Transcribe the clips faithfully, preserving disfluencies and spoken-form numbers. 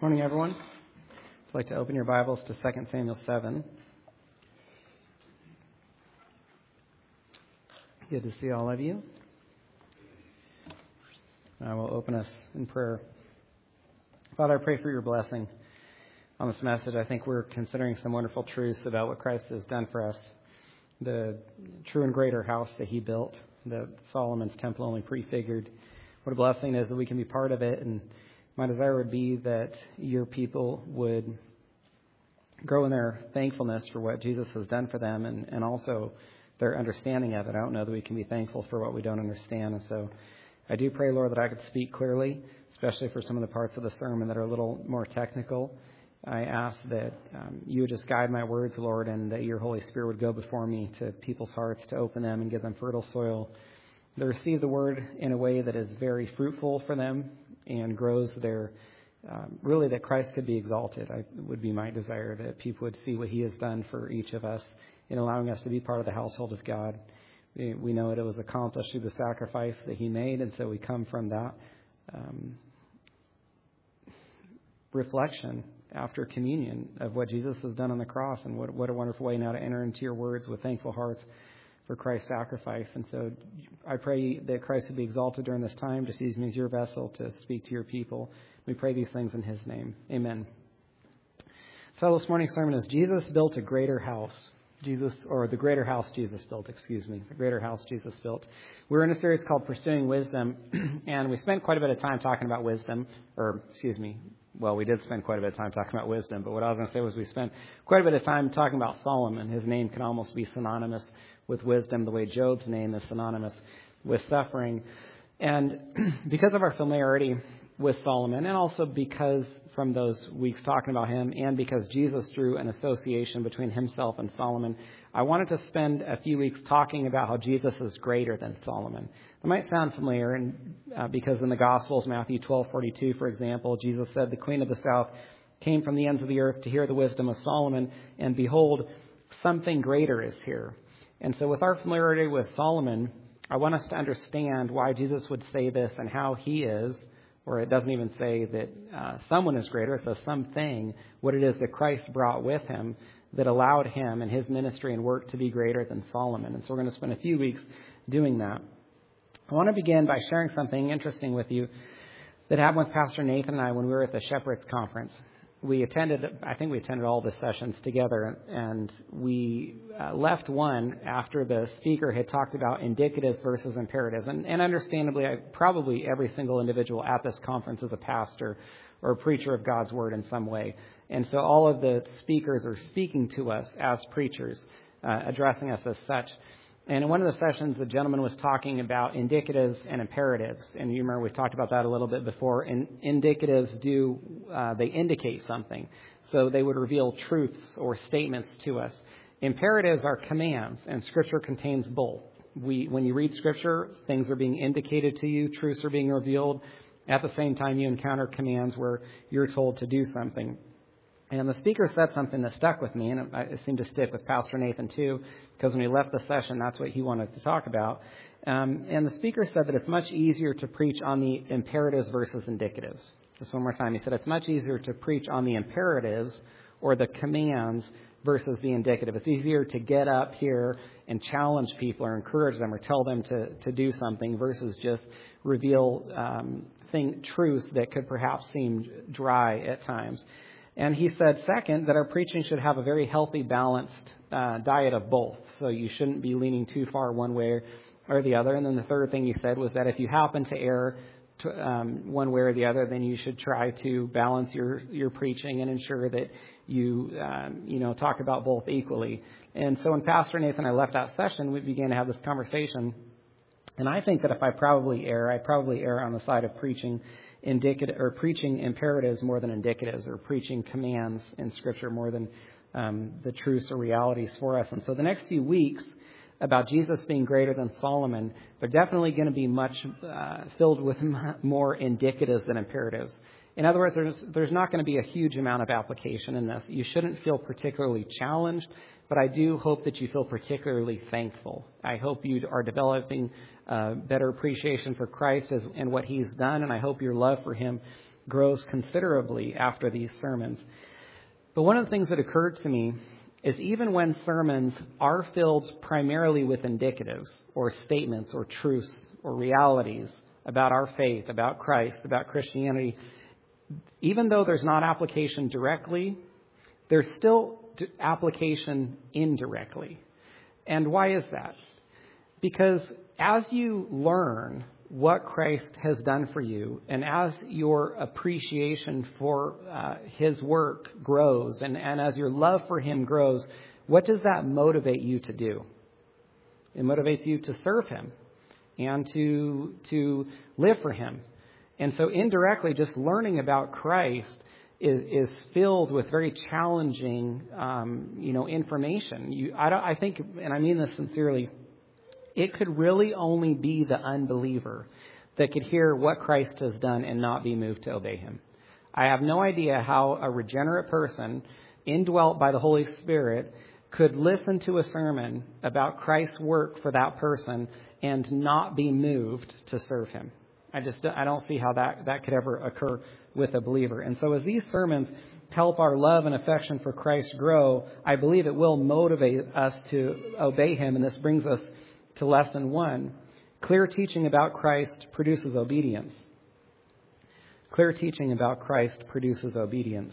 Morning, everyone. I'd like to open your Bibles to Second Samuel seven. Good to see all of you. I will open us in prayer. Father, I pray for your blessing on this message. I think we're considering some wonderful truths about what Christ has done for us. The true and greater house that he built, that Solomon's temple only prefigured. What a blessing it is that we can be part of it. And my desire would be that your people would grow in their thankfulness for what Jesus has done for them and, and also their understanding of it. I don't know that we can be thankful for what we don't understand. And so I do pray, Lord, that I could speak clearly, especially for some of the parts of the sermon that are a little more technical. I ask that um, you would just guide my words, Lord, and that your Holy Spirit would go before me to people's hearts to open them and give them fertile soil to receive the word in a way that is very fruitful for them and grows their, um, really that Christ could be exalted. I would be my desire that people would see what he has done for each of us in allowing us to be part of the household of God. We, we know that it was accomplished through the sacrifice that he made, and so we come from that um, reflection after communion of what Jesus has done on the cross, and what, what a wonderful way now to enter into your words with thankful hearts for Christ's sacrifice. And so I pray that Christ would be exalted during this time. Just use me as your vessel to speak to your people. We pray these things in his name. Amen. So this morning's sermon is Jesus built a greater house. Jesus, or the greater house Jesus built, excuse me, the greater house Jesus built. We're in a series called Pursuing Wisdom, and we spent quite a bit of time talking about wisdom, or excuse me, well, we did spend quite a bit of time talking about wisdom, but what I was going to say was we spent quite a bit of time talking about Solomon. His name can almost be synonymous with wisdom, the way Job's name is synonymous with suffering. And because of our familiarity with Solomon, and also because from those weeks talking about him, and because Jesus drew an association between himself and Solomon, I wanted to spend a few weeks talking about how Jesus is greater than Solomon. It might sound familiar, and uh, because in the Gospels, Matthew twelve forty-two, for example, Jesus said, "The Queen of the South came from the ends of the earth to hear the wisdom of Solomon, and behold, something greater is here." And so with our familiarity with Solomon, I want us to understand why Jesus would say this and how he is, or it doesn't even say that uh, someone is greater, it says something, what it is that Christ brought with him that allowed him and his ministry and work to be greater than Solomon. And so we're going to spend a few weeks doing that. I want to begin by sharing something interesting with you that happened with Pastor Nathan and I when we were at the Shepherds Conference. We attended, I think we attended all the sessions together, and we uh, left one after the speaker had talked about indicatives versus imperatives. And, and understandably, I, probably every single individual at this conference is a pastor or a preacher of God's word in some way. And so all of the speakers are speaking to us as preachers, uh, addressing us as such. And in one of the sessions, the gentleman was talking about indicatives and imperatives. And you remember we talked about that a little bit before. And indicatives do, uh, they indicate something. So they would reveal truths or statements to us. Imperatives are commands, and Scripture contains both. We, when you read Scripture, things are being indicated to you, truths are being revealed. At the same time, you encounter commands where you're told to do something. And the speaker said something that stuck with me, and it seemed to stick with Pastor Nathan too, because when he left the session, that's what he wanted to talk about. Um, and the speaker said that it's much easier to preach on the imperatives versus indicatives. Just one more time. He said it's much easier to preach on the imperatives or the commands versus the indicative. It's easier to get up here and challenge people or encourage them or tell them to, to do something versus just reveal um, thing, truths that could perhaps seem dry at times. And he said, second, that our preaching should have a very healthy, balanced uh, diet of both. So you shouldn't be leaning too far one way or the other. And then the third thing he said was that if you happen to err to, um, one way or the other, then you should try to balance your, your preaching and ensure that you, um, you know, talk about both equally. And so when Pastor Nathan and I left that session, we began to have this conversation. And I think that if I probably err, I probably err on the side of preaching indicative or preaching imperatives more than indicatives, or preaching commands in Scripture more than um, the truths or realities for us. And so the next few weeks about Jesus being greater than Solomon, they're definitely going to be much uh, filled with more indicatives than imperatives. In other words, there's there's not going to be a huge amount of application in this. You shouldn't feel particularly challenged, but I do hope that you feel particularly thankful. I hope you are developing uh, better appreciation for Christ as, and what he's done, and I hope your love for him grows considerably after these sermons. But one of the things that occurred to me is even when sermons are filled primarily with indicatives or statements or truths or realities about our faith, about Christ, about Christianity, even though there's not application directly, there's still application indirectly. And why is that? Because as you learn what Christ has done for you, and as your appreciation for uh, his work grows, and, and as your love for him grows, what does that motivate you to do? It motivates you to serve him and to to live for him. And so indirectly, just learning about Christ is, is filled with very challenging, um, you know, information. You, I, don't, I think, and I mean this sincerely, it could really only be the unbeliever that could hear what Christ has done and not be moved to obey him. I have no idea how a regenerate person, indwelt by the Holy Spirit, could listen to a sermon about Christ's work for that person and not be moved to serve him. I just I don't see how that, that could ever occur with a believer. And so as these sermons help our love and affection for Christ grow, I believe it will motivate us to obey him. And this brings us to lesson one. Clear teaching about Christ produces obedience. Clear teaching about Christ produces obedience.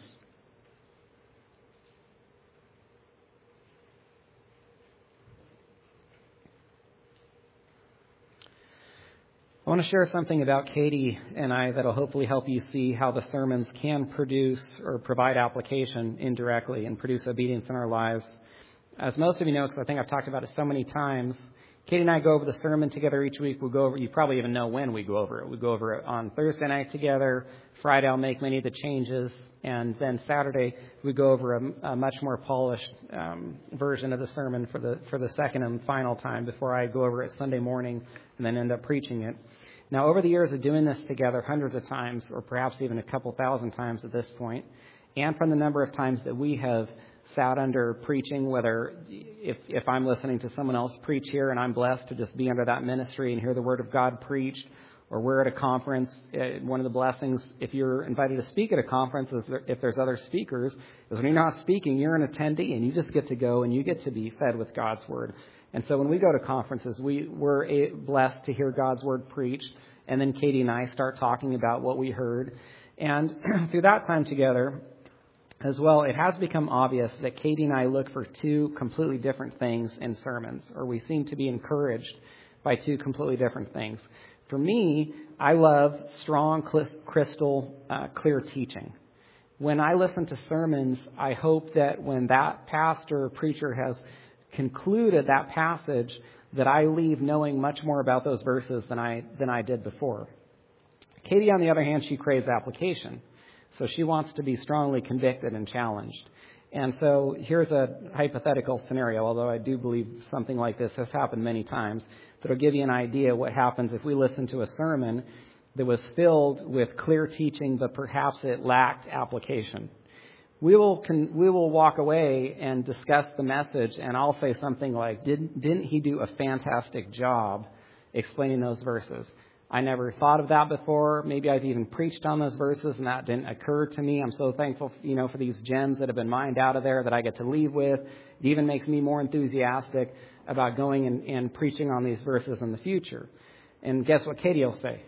I want to share something about Katie and I that will hopefully help you see how the sermons can produce or provide application indirectly and produce obedience in our lives. As most of you know, because I think I've talked about it so many times, Katie and I go over the sermon together each week. We go over, you probably even know when we go over it. We go over it on Thursday night together. Friday I'll make many of the changes. And then Saturday we go over a, a much more polished um, version of the sermon for the for the second and final time before I go over it Sunday morning and then end up preaching it. Now, over the years of doing this together hundreds of times, or perhaps even a couple thousand times at this point, and from the number of times that we have sat under preaching, whether if, if I'm listening to someone else preach here and I'm blessed to just be under that ministry and hear the Word of God preached, or we're at a conference, uh, one of the blessings, if you're invited to speak at a conference, is there, if there's other speakers, is when you're not speaking, you're an attendee and you just get to go and you get to be fed with God's Word. And so when we go to conferences, we, we're a, blessed to hear God's Word preached, and then Katie and I start talking about what we heard. And through that time together, as well, it has become obvious that Katie and I look for two completely different things in sermons, or we seem to be encouraged by two completely different things. For me, I love strong, crystal, uh, clear teaching. When I listen to sermons, I hope that when that pastor or preacher has concluded that passage, that I leave knowing much more about those verses than I than I did before. Katie, on the other hand, she craves application. So she wants to be strongly convicted and challenged. And so here's a hypothetical scenario, although I do believe something like this has happened many times, that will give you an idea what happens if we listen to a sermon that was filled with clear teaching, but perhaps it lacked application. We will can, we will walk away and discuss the message, and I'll say something like, didn't, didn't he do a fantastic job explaining those verses? I never thought of that before. Maybe I've even preached on those verses, and that didn't occur to me. I'm so thankful, you know, for these gems that have been mined out of there that I get to leave with. It even makes me more enthusiastic about going and, and preaching on these verses in the future. And guess what Katie will say?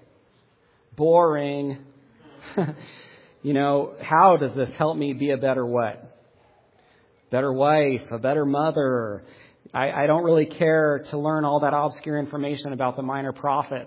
Boring. You know, how does this help me be a better what? Better wife, a better mother. I, I don't really care to learn all that obscure information about the minor prophets.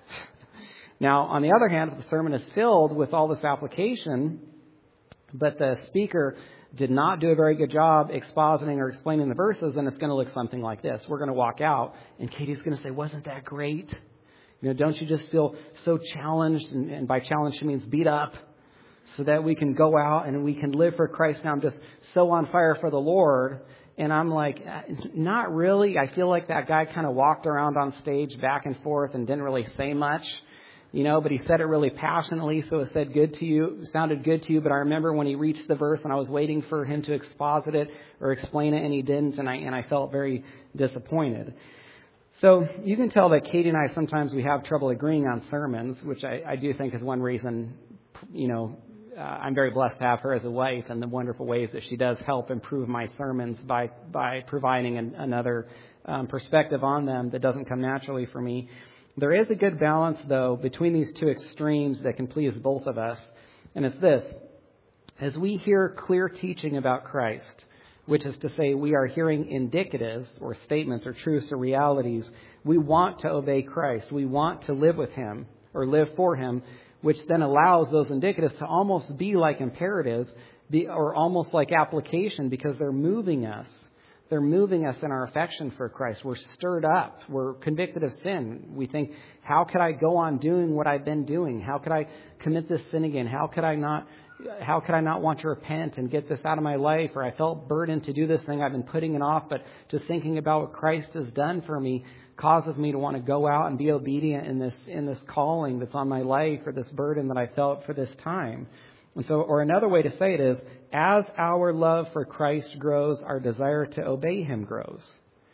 Now, on the other hand, if the sermon is filled with all this application, but the speaker did not do a very good job expositing or explaining the verses, then it's going to look something like this. We're going to walk out, and Katie's going to say, wasn't that great? You know, don't you just feel so challenged? And, and by challenged, she means beat up, so that we can go out and we can live for Christ. Now I'm just so on fire for the Lord. And I'm like, not really. I feel like that guy kind of walked around on stage back and forth and didn't really say much. You know, but he said it really passionately, so it said good to you, it sounded good to you. But I remember when he reached the verse and I was waiting for him to exposit it or explain it, and he didn't, and I and I felt very disappointed. So you can tell that Katie and I sometimes we have trouble agreeing on sermons, which I, I do think is one reason you know, uh, I'm very blessed to have her as a wife and the wonderful ways that she does help improve my sermons by, by providing an, another um, perspective on them that doesn't come naturally for me. There is a good balance, though, between these two extremes that can please both of us. And it's this. As we hear clear teaching about Christ, which is to say we are hearing indicatives or statements or truths or realities, we want to obey Christ. We want to live with Him or live for Him, which then allows those indicatives to almost be like imperatives be, or almost like application because they're moving us. They're moving us in our affection for Christ. We're stirred up. We're convicted of sin. We think, how could I go on doing what I've been doing? How could I commit this sin again? How could I not, how could I not want to repent and get this out of my life? Or I felt burdened to do this thing. I've been putting it off, but just thinking about what Christ has done for me causes me to want to go out and be obedient in this, in this calling that's on my life or this burden that I felt for this time. And so, or another way to say it is, as our love for Christ grows, our desire to obey Him grows.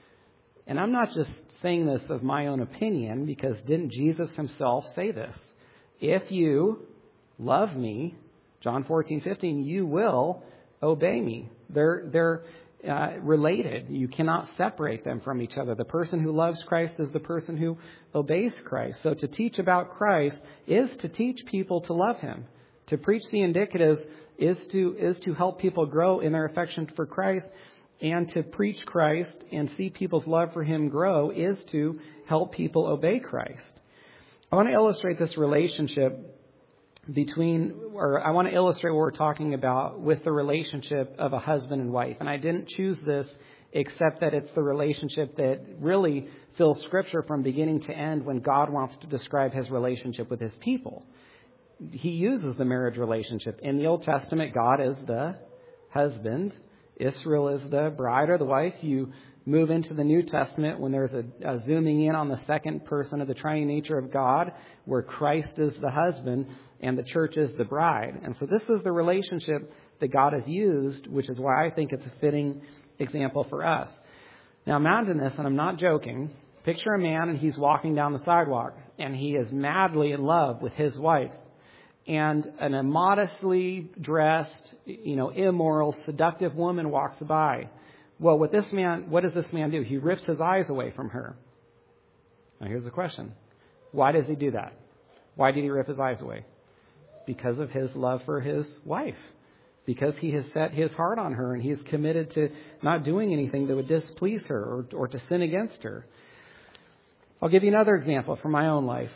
And I'm not just saying this of my own opinion, because didn't Jesus Himself say this? If you love me, John fourteen fifteen, you will obey me. They're, they're uh, related. You cannot separate them from each other. The person who loves Christ is the person who obeys Christ. So to teach about Christ is to teach people to love Him. To preach the indicatives is to is to help people grow in their affection for Christ, and to preach Christ and see people's love for Him grow is to help people obey Christ. I want to illustrate this relationship between, or I want to illustrate what we're talking about with the relationship of a husband and wife. And I didn't choose this except that it's the relationship that really fills Scripture from beginning to end when God wants to describe His relationship with His people. He uses the marriage relationship. In the Old Testament, God is the husband. Israel is the bride or the wife. You move into the New Testament when there's a, a zooming in on the second person of the triune nature of God, where Christ is the husband and the church is the bride. And so this is the relationship that God has used, which is why I think it's a fitting example for us. Now imagine this, and I'm not joking. Picture a man and he's walking down the sidewalk and he is madly in love with his wife. And an immodestly dressed, you know, immoral, seductive woman walks by. Well, what this man, what does this man do? He rips his eyes away from her. Now, here's the question. Why does he do that? Why did he rip his eyes away? Because of his love for his wife. Because he has set his heart on her and he is committed to not doing anything that would displease her or, or to sin against her. I'll give you another example from my own life.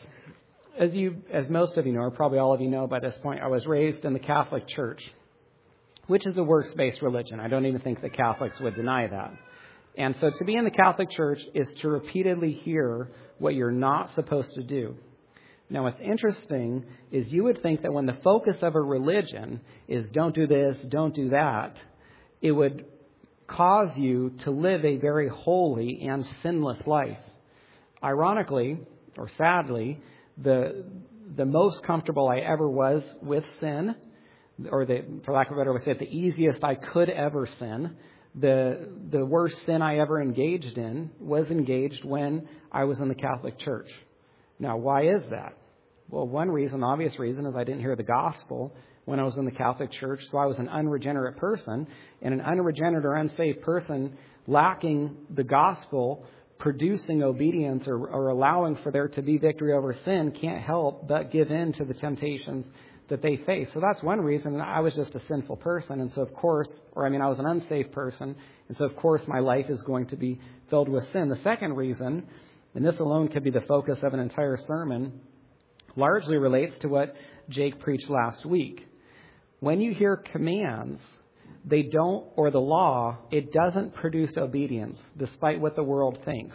As you, as most of you know, or probably all of you know by this point, I was raised in the Catholic Church, which is a works-based religion. I don't even think the Catholics would deny that. And so to be in the Catholic Church is to repeatedly hear what you're not supposed to do. Now, what's interesting is you would think that when the focus of a religion is don't do this, don't do that, it would cause you to live a very holy and sinless life. Ironically, or sadly, The the most comfortable I ever was with sin, or the, for lack of a better way to say it, the easiest I could ever sin, the the worst sin I ever engaged in was engaged when I was in the Catholic Church. Now, why is that? Well, one reason, obvious reason, is I didn't hear the gospel when I was in the Catholic Church, so I was an unregenerate person, and an unregenerate or unsaved person lacking the gospel, producing obedience or, or allowing for there to be victory over sin can't help but give in to the temptations that they face. So that's one reason. I was just a sinful person. And so, of course, or I mean, I was an unsaved person. And so, of course, my life is going to be filled with sin. The second reason, and this alone could be the focus of an entire sermon, largely relates to what Jake preached last week. When you hear commands, they don't, or the law, it doesn't produce obedience, despite what the world thinks.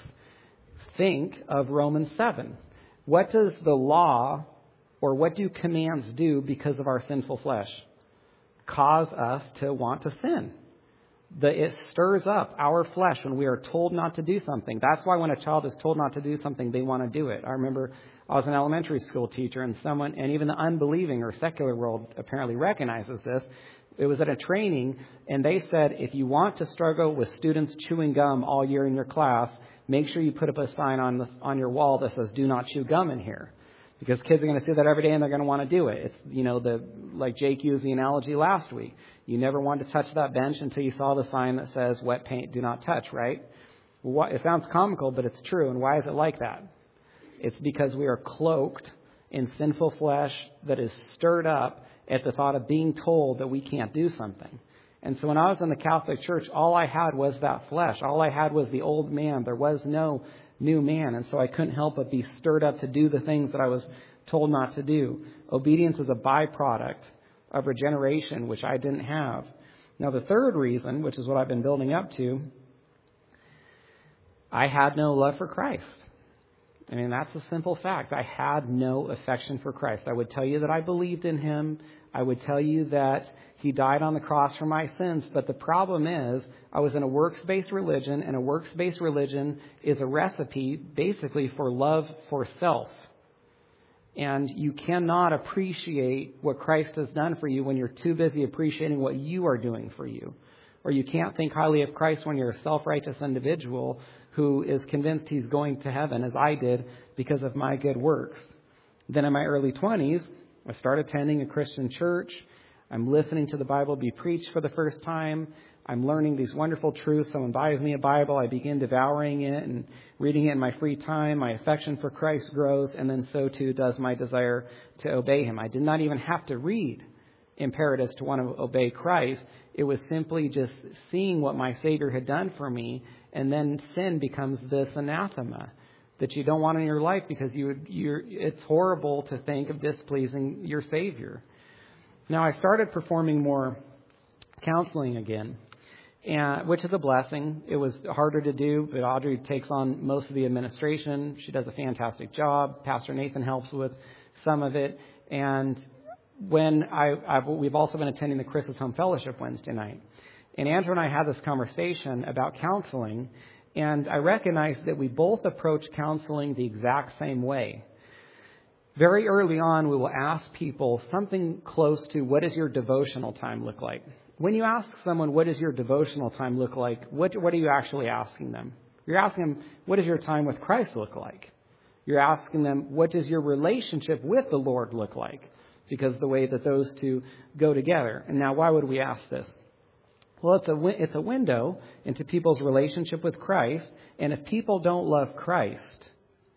Think of Romans seven. What does the law, or what do commands do because of our sinful flesh? Cause us to want to sin. The, it stirs up our flesh when we are told not to do something. That's why when a child is told not to do something, they want to do it. I remember I was an elementary school teacher, and someone, and even the unbelieving or secular world apparently recognizes this. It was at a training, and they said, if you want to struggle with students chewing gum all year in your class, make sure you put up a sign on the, on your wall that says, do not chew gum in here. Because kids are going to see that every day and they're going to want to do it. It's, you know, the like Jake used the analogy last week. You never wanted to touch that bench until you saw the sign that says, wet paint, do not touch, right? Well, what, it sounds comical, but it's true. And why is it like that? It's because we are cloaked in sinful flesh that is stirred up at the thought of being told that we can't do something. And so when I was in the Catholic Church, all I had was that flesh. All I had was the old man. There was no new man. And so I couldn't help but be stirred up to do the things that I was told not to do. Obedience is a byproduct of regeneration, which I didn't have. Now, the third reason, which is what I've been building up to, I had no love for Christ. I mean, that's a simple fact. I had no affection for Christ. I would tell you that I believed in him. I would tell you that he died on the cross for my sins. But the problem is I was in a works-based religion, and a works-based religion is a recipe basically for love for self. And you cannot appreciate what Christ has done for you when you're too busy appreciating what you are doing for you. Or you can't think highly of Christ when you're a self-righteous individual who is convinced he's going to heaven, as I did, because of my good works. Then in my early twenties, I started attending a Christian church. I'm listening to the Bible be preached for the first time. I'm learning these wonderful truths. Someone buys me a Bible. I begin devouring it and reading it in my free time. My affection for Christ grows, and then so too does my desire to obey him. I did not even have to read imperatives to want to obey Christ. It was simply just seeing what my Savior had done for me, and then sin becomes this anathema that you don't want in your life because you, you're, it's horrible to think of displeasing your Savior. Now, I started performing more counseling again, and, which is a blessing. It was harder to do, but Audrey takes on most of the administration. She does a fantastic job. Pastor Nathan helps with some of it. And when I, I've, we've also been attending the Chris's Home Fellowship Wednesday night. And Andrew and I had this conversation about counseling, and I recognized that we both approach counseling the exact same way. Very early on, we will ask people something close to, what does your devotional time look like? When you ask someone, what does your devotional time look like, what, what are you actually asking them? You're asking them, what does your time with Christ look like? You're asking them, what does your relationship with the Lord look like? Because the way that those two go together. And now, why would we ask this? Well, it's a, it's a window into people's relationship with Christ. And if people don't love Christ,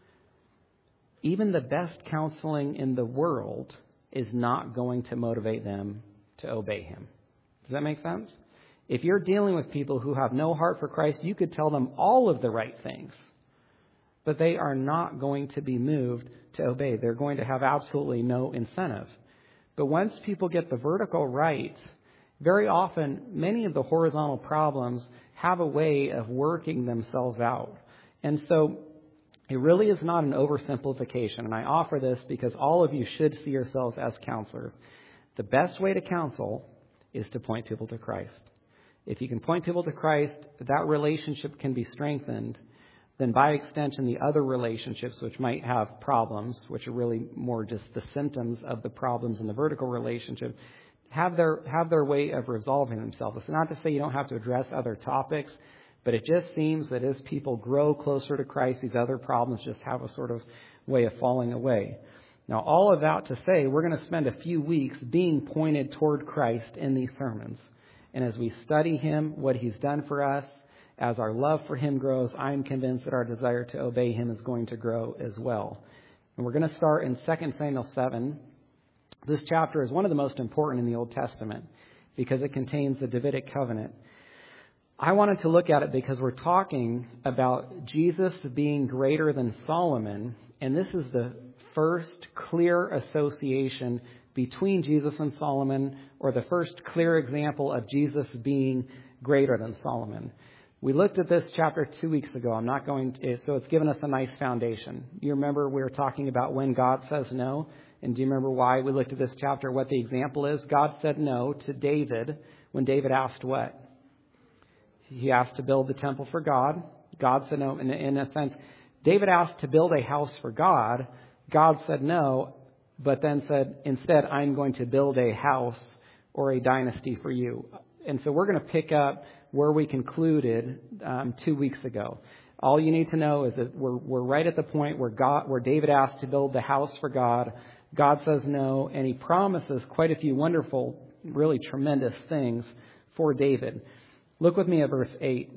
even the best counseling in the world is not going to motivate them to obey him. Does that make sense? If you're dealing with people who have no heart for Christ, you could tell them all of the right things, but they are not going to be moved to obey. They're going to have absolutely no incentive. But once people get the vertical right, very often, many of the horizontal problems have a way of working themselves out. And so it really is not an oversimplification. And I offer this because all of you should see yourselves as counselors. The best way to counsel is to point people to Christ. If you can point people to Christ, that relationship can be strengthened. Then by extension, the other relationships, which might have problems, which are really more just the symptoms of the problems in the vertical relationship, have their have their way of resolving themselves. It's not to say you don't have to address other topics, but it just seems that as people grow closer to Christ, these other problems just have a sort of way of falling away. Now, all of that to say, we're going to spend a few weeks being pointed toward Christ in these sermons. And as we study him, what he's done for us, as our love for him grows, I'm convinced that our desire to obey him is going to grow as well. And we're going to start in Second Samuel seven. This chapter is one of the most important in the Old Testament because it contains the Davidic covenant. I wanted to look at it because we're talking about Jesus being greater than Solomon, and this is the first clear association between Jesus and Solomon, or the first clear example of Jesus being greater than Solomon. We looked at this chapter two weeks ago. I'm not going to, so it's given us a nice foundation. You remember we were talking about when God says no, and do you remember why we looked at this chapter, what the example is? God said no to David when David asked what? He asked to build the temple for God. God said no. In, in a sense, David asked to build a house for God. God said no, but then said, instead, I'm going to build a house or a dynasty for you. And so we're going to pick up where we concluded um, two weeks ago. All you need to know is that we're we're right at the point where God, where David asked to build the house for God. God says no, and he promises quite a few wonderful, really tremendous things for David. Look with me at verse eight.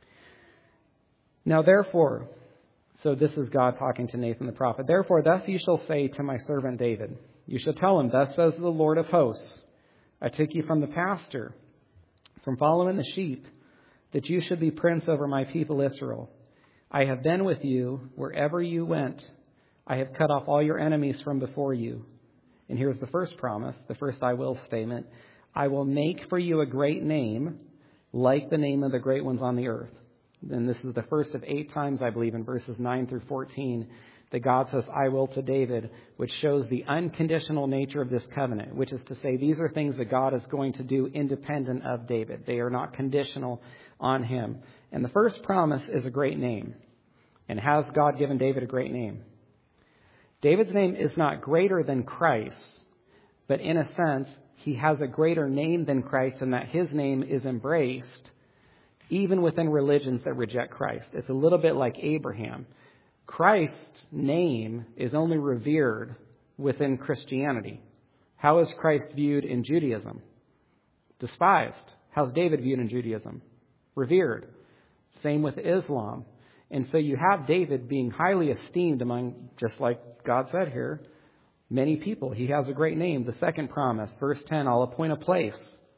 Now therefore, so this is God talking to Nathan the prophet. Therefore, thus you shall say to my servant David, you shall tell him, thus says the Lord of hosts, I took you from the pasture, from following the sheep, that you should be prince over my people Israel. I have been with you wherever you went. I have cut off all your enemies from before you. And here's the first promise, the first I will statement. I will make for you a great name, like the name of the great ones on the earth. And this is the first of eight times, I believe, in verses nine through fourteen, that God says, I will to David, which shows the unconditional nature of this covenant, which is to say these are things that God is going to do independent of David. They are not conditional on him. And the first promise is a great name. And has God given David a great name? David's name is not greater than Christ, but in a sense, he has a greater name than Christ in that his name is embraced even within religions that reject Christ. It's a little bit like Abraham. Christ's name is only revered within Christianity. How is Christ viewed in Judaism? Despised. How's David viewed in Judaism? Revered. Same with Islam. And so you have David being highly esteemed among, just like God said here, many people. He has a great name. The second promise, verse ten, I'll appoint a place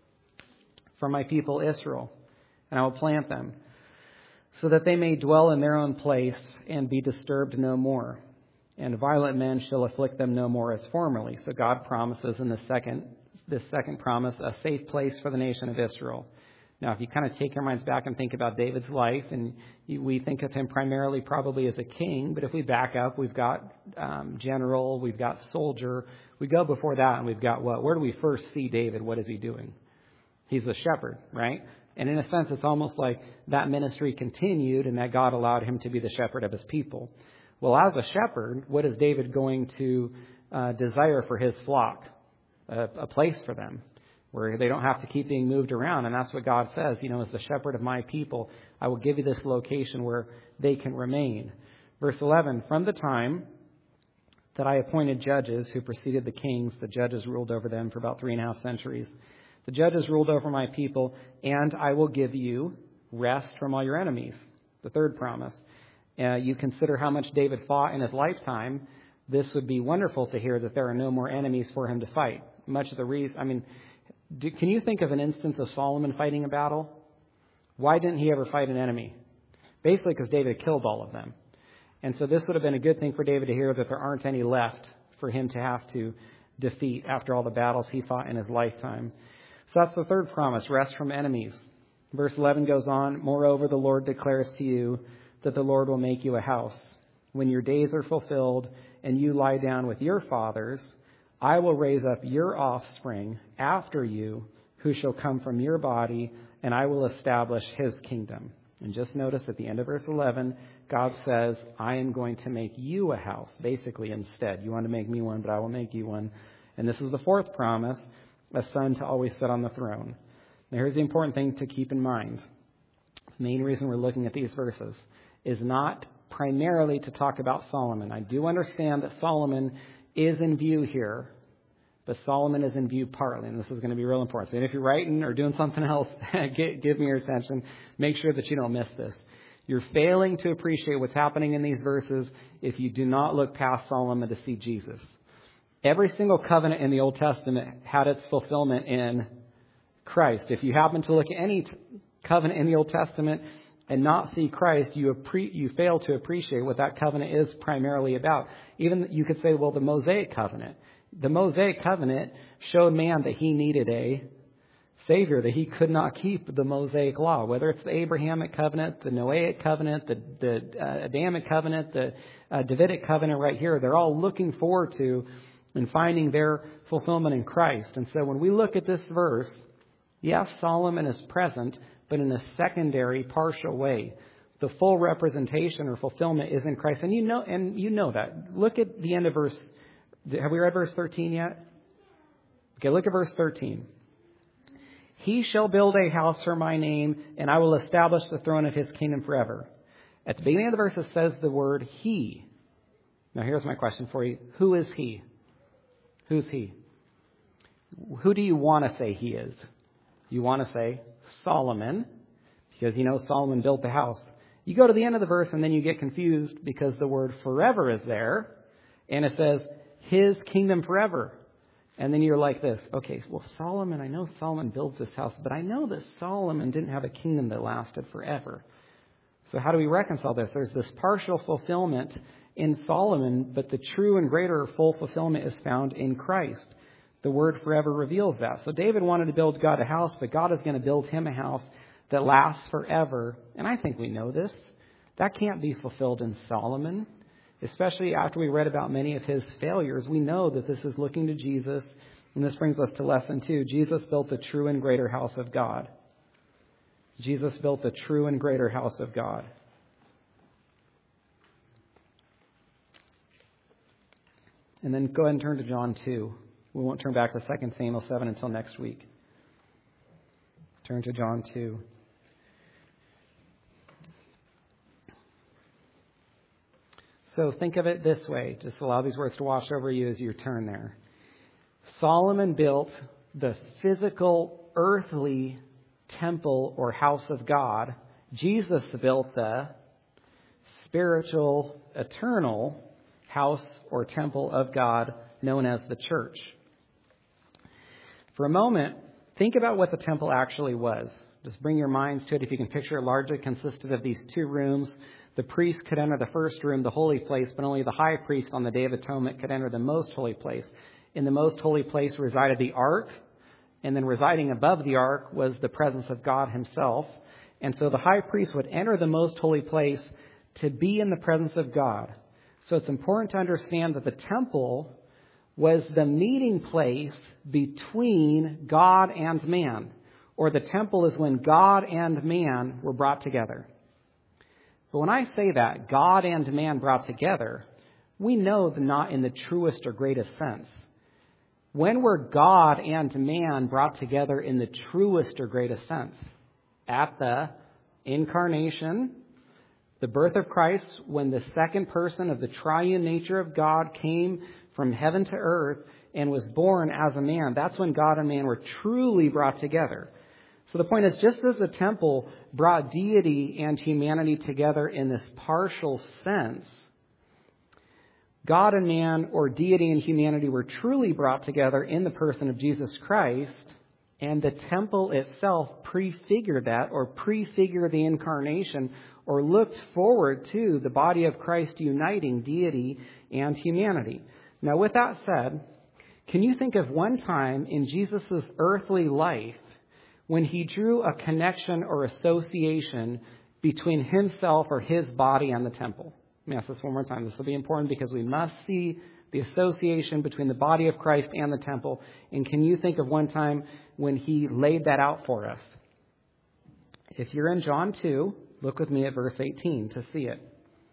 for my people Israel, and I will plant them, so that they may dwell in their own place and be disturbed no more. And violent men shall afflict them no more as formerly. So God promises in the second, this second promise, a safe place for the nation of Israel. Now, if you kind of take your minds back and think about David's life, and you, we think of him primarily probably as a king, but if we back up, we've got um, general, we've got soldier. We go before that, and we've got what? Where do we first see David? What is he doing? He's a shepherd, right? And in a sense, it's almost like that ministry continued and that God allowed him to be the shepherd of his people. Well, as a shepherd, what is David going to uh, desire for his flock? A, a place for them where they don't have to keep being moved around. And that's what God says, you know, as the shepherd of my people, I will give you this location where they can remain. Verse eleven, from the time that I appointed judges who preceded the kings, the judges ruled over them for about three and a half centuries. The judges ruled over my people, and I will give you rest from all your enemies. The third promise. Uh, you consider how much David fought in his lifetime. This would be wonderful to hear that there are no more enemies for him to fight. Much of the reason, I mean, do, can you think of an instance of Solomon fighting a battle? Why didn't he ever fight an enemy? Basically because David killed all of them. And so this would have been a good thing for David to hear, that there aren't any left for him to have to defeat after all the battles he fought in his lifetime. So that's the third promise, rest from enemies. Verse eleven goes on, moreover, the Lord declares to you that the Lord will make you a house. When your days are fulfilled and you lie down with your fathers, I will raise up your offspring after you, who shall come from your body, and I will establish his kingdom. And just notice at the end of verse eleven, God says, I am going to make you a house, basically instead. You want to make me one, but I will make you one. And this is the fourth promise, a son to always sit on the throne. Now, here's the important thing to keep in mind. The main reason we're looking at these verses is not primarily to talk about Solomon. I do understand that Solomon is in view here, but Solomon is in view partly, and this is going to be real important. So if you're writing or doing something else, give me your attention. Make sure that you don't miss this. You're failing to appreciate what's happening in these verses if you do not look past Solomon to see Jesus. Every single covenant in the Old Testament had its fulfillment in Christ. If you happen to look at any covenant in the Old Testament and not see Christ, you appre- you fail to appreciate what that covenant is primarily about. Even you could say, well, the Mosaic covenant. The Mosaic covenant showed man that he needed a Savior, that he could not keep the Mosaic law, whether it's the Abrahamic covenant, the Noahic covenant, the, the uh, Adamic covenant, the uh, Davidic covenant right here. They're all looking forward to and finding their fulfillment in Christ. And so when we look at this verse, yes, Solomon is present, but in a secondary, partial way. The full representation or fulfillment is in Christ. And you know, and you know that. Look at the end of verse. Have we read verse thirteen yet? Okay, look at verse thirteen. He shall build a house for my name, and I will establish the throne of his kingdom forever. At the beginning of the verse, it says the word he. Now, here's my question for you. Who is he? Who's he? Who do you want to say he is? You want to say Solomon, because you know Solomon built the house. You go to the end of the verse and then you get confused because the word forever is there, and it says his kingdom forever. And then you're like this, okay, well, Solomon, I know Solomon builds this house, but I know that Solomon didn't have a kingdom that lasted forever. So how do we reconcile this? There's this partial fulfillment in Solomon, but the true and greater full fulfillment is found in Christ. The word forever reveals that. So David wanted to build God a house, but God is going to build him a house that lasts forever. And I think we know this. That can't be fulfilled in Solomon. Especially after we read about many of his failures, we know that this is looking to Jesus. And this brings us to lesson two. Jesus built the true and greater house of God. Jesus built the true and greater house of God. And then go ahead and turn to John two. We won't turn back to Second Samuel seven until next week. Turn to John two. So think of it this way. Just allow these words to wash over you as you turn there. Solomon built the physical, earthly temple or house of God. Jesus built the spiritual, eternal house or temple of God known as the church. For a moment, think about what the temple actually was. Just bring your minds to it. If you can picture it, largely consisted of these two rooms. The priest could enter the first room, the holy place, but only the high priest on the Day of Atonement could enter the most holy place. In the most holy place resided the ark, and then residing above the ark was the presence of God himself. And so the high priest would enter the most holy place to be in the presence of God. So it's important to understand that the temple was the meeting place between God and man. Or the temple is when God and man were brought together. But when I say that, God and man brought together, we know that not in the truest or greatest sense. When were God and man brought together in the truest or greatest sense? At the incarnation, the birth of Christ, when the second person of the triune nature of God came from heaven to earth and was born as a man. That's when God and man were truly brought together. So the point is, just as the temple brought deity and humanity together in this partial sense, God and man, or deity and humanity, were truly brought together in the person of Jesus Christ, and the temple itself prefigured that, or prefigured the incarnation, or looked forward to the body of Christ uniting deity and humanity. Now, with that said, can you think of one time in Jesus' earthly life when he drew a connection or association between himself or his body and the temple? Let me ask this one more time. This will be important because we must see the association between the body of Christ and the temple. And can you think of one time when he laid that out for us? If you're in John two, look with me at verse eighteen to see it.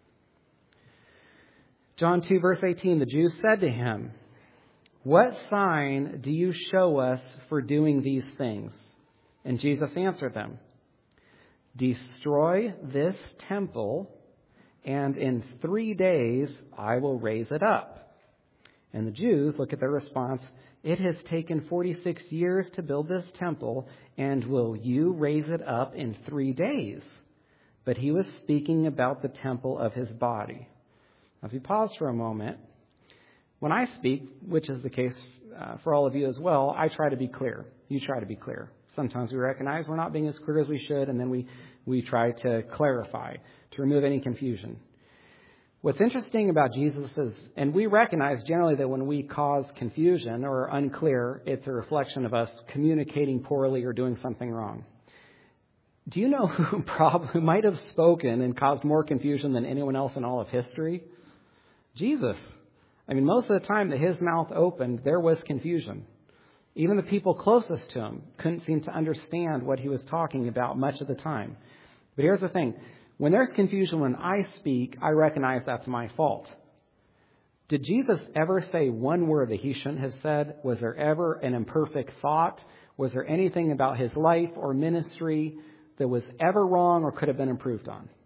John two, verse eighteen, the Jews said to him, "What sign do you show us for doing these things?" And Jesus answered them, "Destroy this temple, and in three days I will raise it up." And the Jews, look at their response, "It has taken forty-six years to build this temple, and will you raise it up in three days? But he was speaking about the temple of his body. Now, if you pause for a moment, when I speak, which is the case uh, for all of you as well, I try to be clear. You try to be clear. Sometimes we recognize we're not being as clear as we should, and then we, we try to clarify, to remove any confusion. What's interesting about Jesus is, and we recognize generally that when we cause confusion or are unclear, it's a reflection of us communicating poorly or doing something wrong. Do you know who probably who might have spoken and caused more confusion than anyone else in all of history? Jesus. I mean, most of the time that his mouth opened, there was confusion. Even the people closest to him couldn't seem to understand what he was talking about much of the time. But here's the thing. When there's confusion when I speak, I recognize that's my fault. Did Jesus ever say one word that he shouldn't have said? Was there ever an imperfect thought? Was there anything about his life or ministry that was ever wrong or could have been improved on?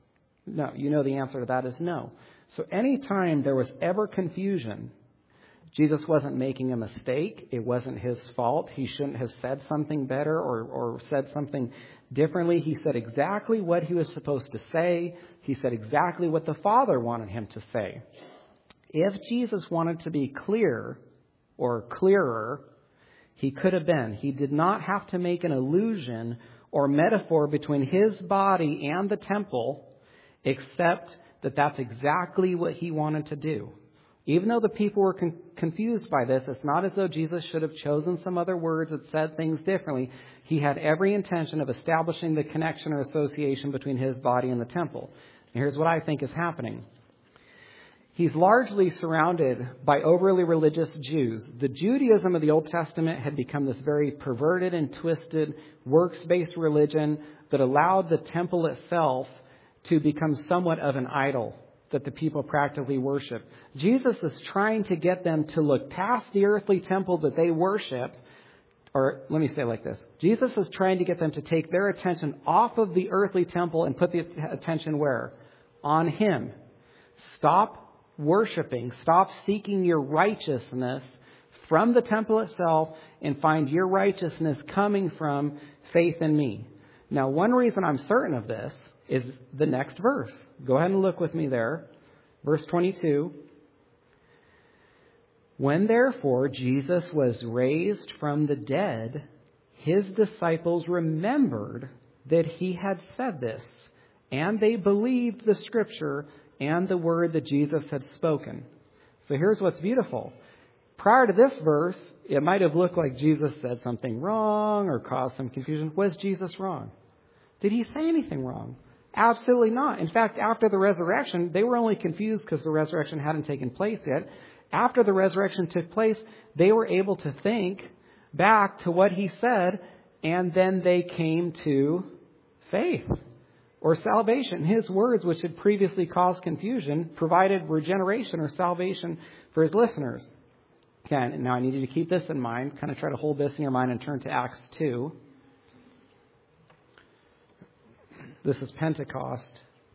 No, you know the answer to that is no. So anytime there was ever confusion, Jesus wasn't making a mistake. It wasn't his fault. He shouldn't have said something better or, or said something differently. He said exactly what he was supposed to say. He said exactly what the Father wanted him to say. If Jesus wanted to be clear or clearer, he could have been. He did not have to make an allusion or metaphor between his body and the temple, except that that's exactly what he wanted to do. Even though the people were con- confused by this, it's not as though Jesus should have chosen some other words that said things differently. He had every intention of establishing the connection or association between his body and the temple. And here's what I think is happening. He's largely surrounded by overly religious Jews. The Judaism of the Old Testament had become this very perverted and twisted works-based religion that allowed the temple itself to become somewhat of an idol that the people practically worship. Jesus is trying to get them to look past the earthly temple that they worship. Or let me say it like this. Jesus is trying to get them to take their attention off of the earthly temple and put the attention where? On him. Stop worshiping. Stop seeking your righteousness from the temple itself and find your righteousness coming from faith in me. Now, one reason I'm certain of this is the next verse. Go ahead and look with me there. Verse twenty-two. When therefore Jesus was raised from the dead, his disciples remembered that he had said this, and they believed the scripture and the word that Jesus had spoken. So here's what's beautiful. Prior to this verse, it might have looked like Jesus said something wrong or caused some confusion. Was Jesus wrong? Did he say anything wrong? Absolutely not. In fact, after the resurrection, they were only confused because the resurrection hadn't taken place yet. After the resurrection took place, they were able to think back to what he said, and then they came to faith or salvation. His words, which had previously caused confusion, provided regeneration or salvation for his listeners. Okay, now I need you to keep this in mind. Kind of try to hold this in your mind and turn to Acts two. This is Pentecost.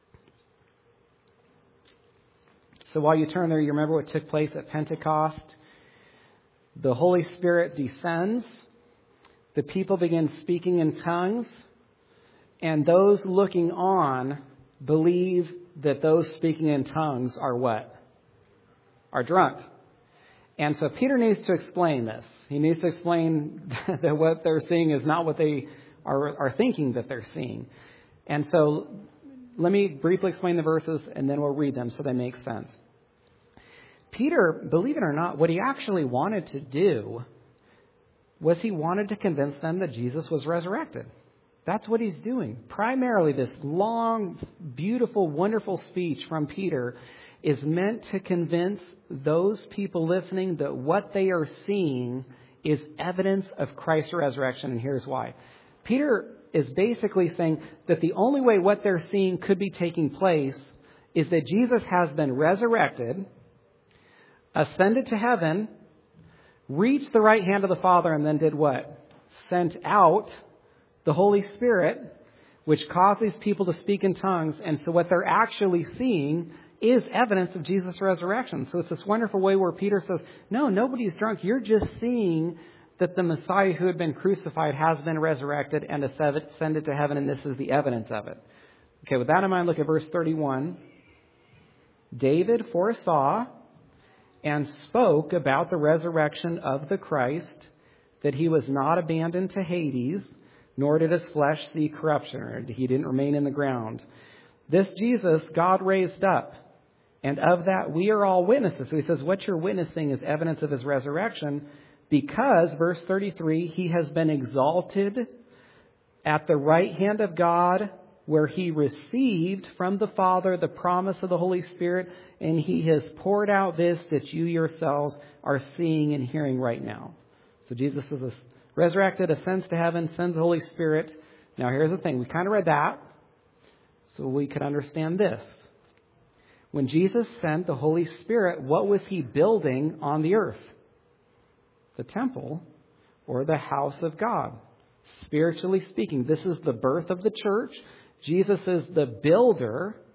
So while you turn there, you remember what took place at Pentecost? The Holy Spirit descends. The people begin speaking in tongues. And those looking on believe that those speaking in tongues are what? Are drunk. And so Peter needs to explain this. He needs to explain that what they're seeing is not what they are, are thinking that they're seeing. And so let me briefly explain the verses, and then we'll read them so they make sense. Peter, believe it or not, what he actually wanted to do was he wanted to convince them that Jesus was resurrected. That's what he's doing. Primarily, this long, beautiful, wonderful speech from Peter is meant to convince those people listening that what they are seeing is evidence of Christ's resurrection, and here's why. Peter is basically saying that the only way what they're seeing could be taking place is that Jesus has been resurrected, ascended to heaven, reached the right hand of the Father, and then did what? Sent out the Holy Spirit, which caused these people to speak in tongues. And so what they're actually seeing is evidence of Jesus' resurrection. So it's this wonderful way where Peter says, no, nobody's drunk. You're just seeing that the Messiah who had been crucified has been resurrected and ascended to heaven, and this is the evidence of it. Okay, with that in mind, look at verse thirty-one. David foresaw and spoke about the resurrection of the Christ, that he was not abandoned to Hades, nor did his flesh see corruption, or he didn't remain in the ground. This Jesus God raised up, and of that we are all witnesses. So he says, what you're witnessing is evidence of his resurrection, because, verse thirty-three, he has been exalted at the right hand of God, where he received from the Father the promise of the Holy Spirit, and he has poured out this that you yourselves are seeing and hearing right now. So Jesus is resurrected, ascends to heaven, sends the Holy Spirit. Now here's the thing. We kind of read that so we could understand this. When Jesus sent the Holy Spirit, what was he building on the earth? The temple or the house of God. Spiritually speaking, this is the birth of the church. Jesus is the builder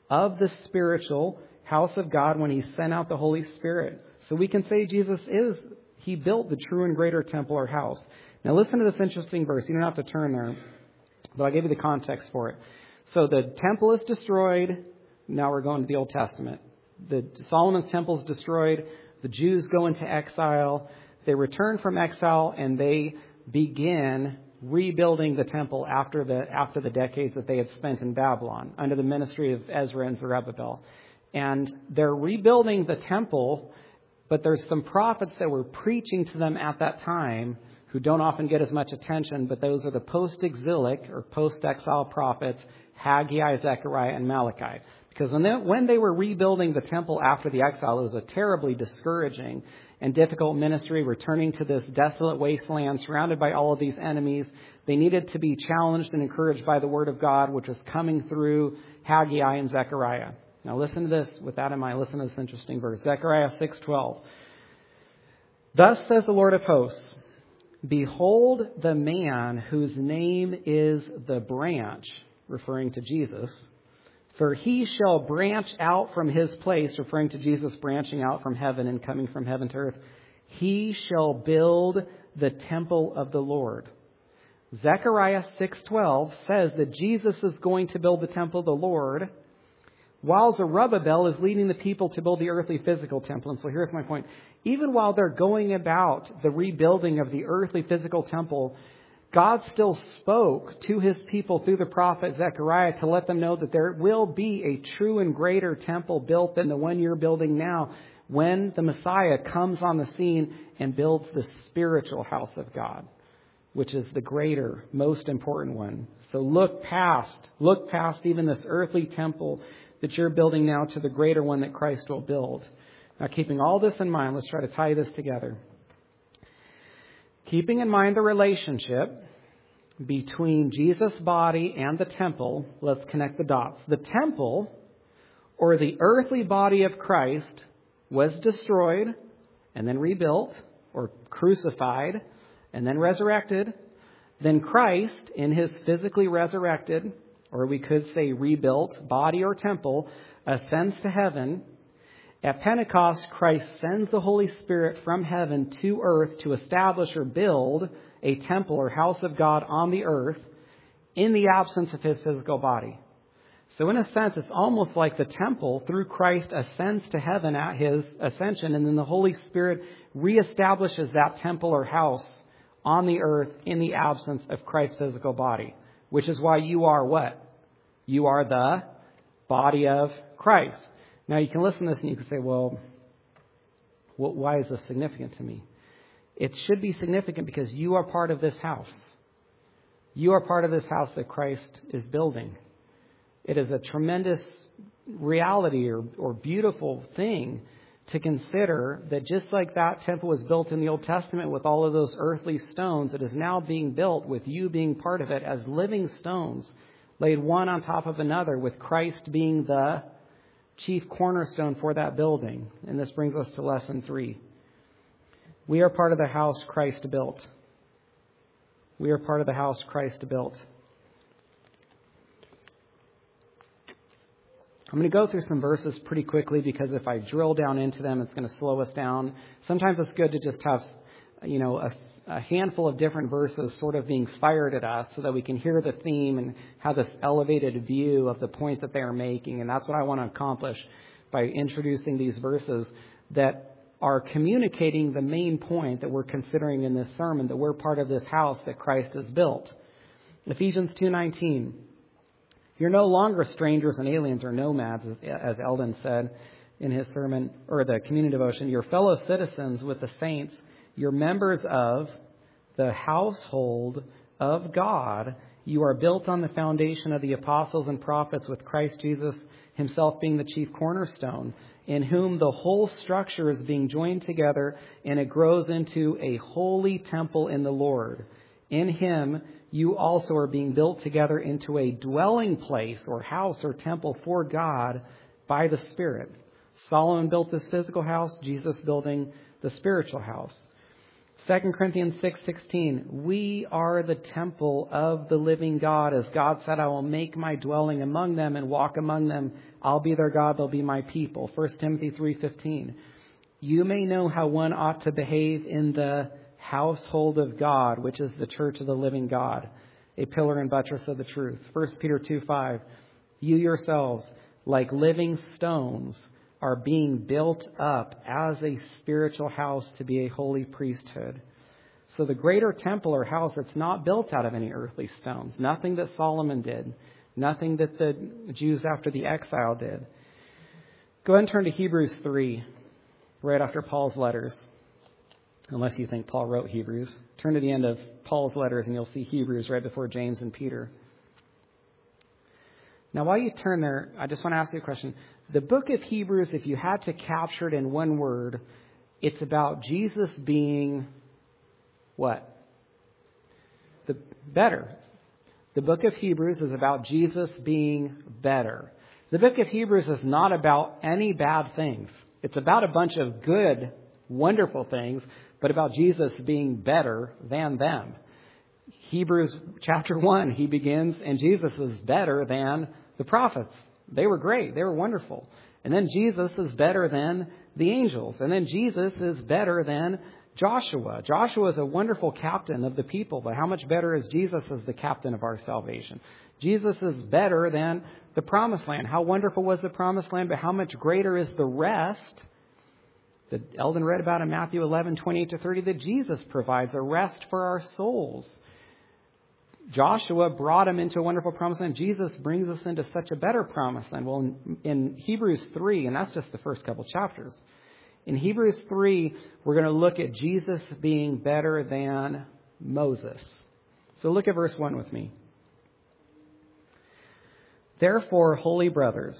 of the spiritual house of God when he sent out the Holy Spirit. So we can say Jesus is, he built the true and greater temple or house. Now listen to this interesting verse. You don't have to turn there, but I'll give you the context for it. So the temple is destroyed. Now we're going to the Old Testament. The Solomon's temple is destroyed. The Jews go into exile. They return from exile and they begin rebuilding the temple after the after the decades that they had spent in Babylon under the ministry of Ezra and Zerubbabel. And they're rebuilding the temple, but there's some prophets that were preaching to them at that time who don't often get as much attention, but those are the post-exilic or post-exile prophets, Haggai, Zechariah, and Malachi. Because when they, when they were rebuilding the temple after the exile, it was a terribly discouraging and difficult ministry, returning to this desolate wasteland surrounded by all of these enemies. They needed to be challenged and encouraged by the Word of God, which was coming through Haggai and Zechariah. Now listen to this. With that in mind, listen to this interesting verse. Zechariah six twelve. Thus says the Lord of hosts, behold the man whose name is the branch, referring to Jesus, for he shall branch out from his place, referring to Jesus branching out from heaven and coming from heaven to earth. He shall build the temple of the Lord. Zechariah six twelve says that Jesus is going to build the temple of the Lord, while Zerubbabel is leading the people to build the earthly physical temple. And so here's my point. Even while they're going about the rebuilding of the earthly physical temple, God still spoke to his people through the prophet Zechariah to let them know that there will be a true and greater temple built than the one you're building now when the Messiah comes on the scene and builds the spiritual house of God, which is the greater, most important one. So look past, look past even this earthly temple that you're building now to the greater one that Christ will build. Now, keeping all this in mind, let's try to tie this together. Keeping in mind the relationship between Jesus' body and the temple, let's connect the dots. The temple, or the earthly body of Christ, was destroyed and then rebuilt, or crucified and then resurrected. Then Christ, in his physically resurrected, or we could say rebuilt, body or temple, ascends to heaven. At Pentecost, Christ sends the Holy Spirit from heaven to earth to establish or build a temple or house of God on the earth in the absence of his physical body. So in a sense, it's almost like the temple, through Christ, ascends to heaven at his ascension, and then the Holy Spirit reestablishes that temple or house on the earth in the absence of Christ's physical body, which is why you are what? You are the body of Christ. Now, you can listen to this and you can say, well, why is this significant to me? It should be significant because you are part of this house. You are part of this house that Christ is building. It is a tremendous reality or, or beautiful thing to consider that just like that temple was built in the Old Testament with all of those earthly stones, it is now being built with you being part of it as living stones, laid one on top of another, with Christ being the chief cornerstone for that building. And this brings us to lesson three. We are part of the house Christ built. We are part of the house Christ built. I'm going to go through some verses pretty quickly because if I drill down into them, it's going to slow us down. Sometimes it's good to just have, you know, a, a handful of different verses sort of being fired at us so that we can hear the theme and have this elevated view of the point that they are making. And that's what I want to accomplish by introducing these verses that are communicating the main point that we're considering in this sermon, that we're part of this house that Christ has built. Ephesians two nineteen. You're no longer strangers and aliens or nomads, as Eldon said in his sermon, or the community devotion. You're fellow citizens with the saints. You're members of the household of God. You are built on the foundation of the apostles and prophets, with Christ Jesus himself being the chief cornerstone, in whom the whole structure is being joined together, and it grows into a holy temple in the Lord. In him, you also are being built together into a dwelling place or house or temple for God by the Spirit. Solomon built this physical house, Jesus building the spiritual house. Second Corinthians six sixteen, we are the temple of the living God. As God said, I will make my dwelling among them and walk among them. I'll be their God, they'll be my people. First Timothy three fifteen, you may know how one ought to behave in the household of God, which is the church of the living God, a pillar and buttress of the truth. First Peter two five, you yourselves, like living stones, are being built up as a spiritual house to be a holy priesthood. So the greater temple or house, it's not built out of any earthly stones. Nothing that Solomon did. Nothing that the Jews after the exile did. Go ahead and turn to Hebrews three, right after Paul's letters. Unless you think Paul wrote Hebrews. Turn to the end of Paul's letters and you'll see Hebrews right before James and Peter. Now, while you turn there, I just want to ask you a question. The book of Hebrews, if you had to capture it in one word, it's about Jesus being what? The better. The book of Hebrews is about Jesus being better. The book of Hebrews is not about any bad things. It's about a bunch of good, wonderful things, but about Jesus being better than them. Hebrews chapter one, he begins, and Jesus is better than the prophets. They were great. They were wonderful. And then Jesus is better than the angels. And then Jesus is better than Joshua. Joshua is a wonderful captain of the people, but how much better is Jesus as the captain of our salvation? Jesus is better than the promised land. How wonderful was the promised land, but how much greater is the rest that Eldon read about in Matthew eleven, twenty-eight to thirty, that Jesus provides a rest for our souls. Joshua brought him into a wonderful promised land. Jesus brings us into such a better promised land. Well, in, in Hebrews three, and that's just the first couple chapters. In Hebrews three, we're going to look at Jesus being better than Moses. So look at verse one with me. Therefore, holy brothers,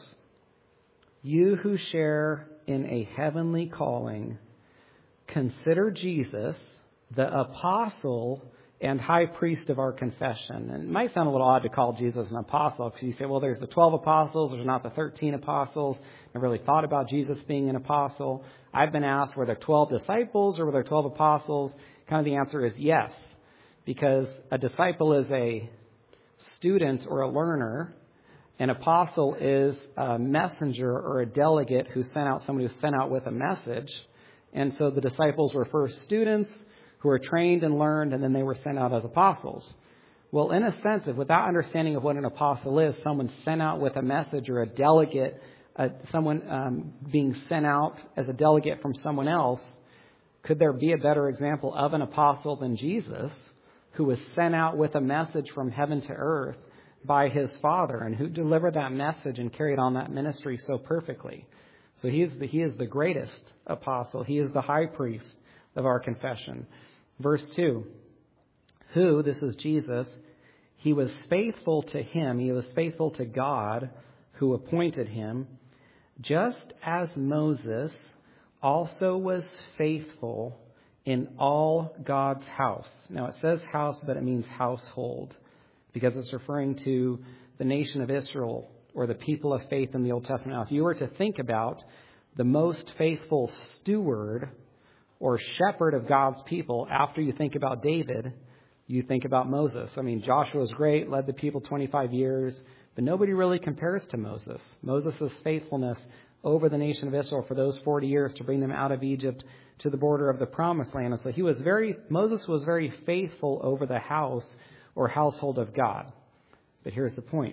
you who share in a heavenly calling, consider Jesus, the apostle and high priest of our confession. And it might sound a little odd to call Jesus an apostle because you say, well, there's the twelve apostles, there's not the thirteen apostles. I never really thought about Jesus being an apostle. I've been asked, were there twelve disciples or were there twelve apostles? Kind of the answer is yes, because a disciple is a student or a learner. An apostle is a messenger or a delegate who sent out somebody who sent out with a message. And so the disciples were first students who were trained and learned, and then they were sent out as apostles. Well, in a sense, if without understanding of what an apostle is, someone sent out with a message or a delegate, uh, someone um, being sent out as a delegate from someone else, could there be a better example of an apostle than Jesus, who was sent out with a message from heaven to earth by his Father, and who delivered that message and carried on that ministry so perfectly? So he is the, he is the greatest apostle. He is the high priest of our confession. Verse two, who, this is Jesus, he was faithful to him, he was faithful to God who appointed him, just as Moses also was faithful in all God's house. Now it says house, but it means household, because it's referring to the nation of Israel or the people of faith in the Old Testament. Now, if you were to think about the most faithful steward or shepherd of God's people, after you think about David, you think about Moses. I mean, Joshua was great, led the people twenty-five years, but nobody really compares to Moses. Moses' faithfulness over the nation of Israel for those forty years to bring them out of Egypt to the border of the promised land. And so he was very, Moses was very faithful over the house or household of God. But here's the point.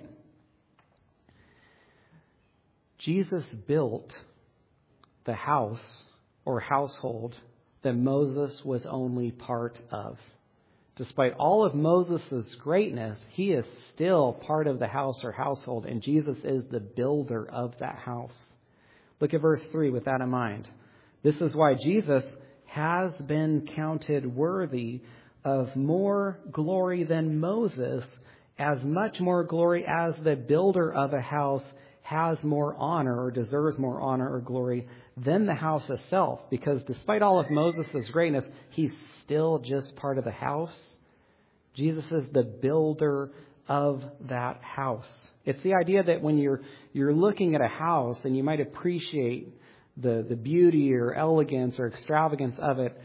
Jesus built the house or household that Moses was only part of. Despite all of Moses' greatness, he is still part of the house or household, and Jesus is the builder of that house. Look at verse three with that in mind. This is why Jesus has been counted worthy of more glory than Moses, as much more glory as the builder of a house has more honor or deserves more honor or glory than the house itself. Because despite all of Moses' greatness, he's still just part of the house. Jesus is the builder of that house. It's the idea that when you're you're looking at a house and you might appreciate the, the beauty or elegance or extravagance of it,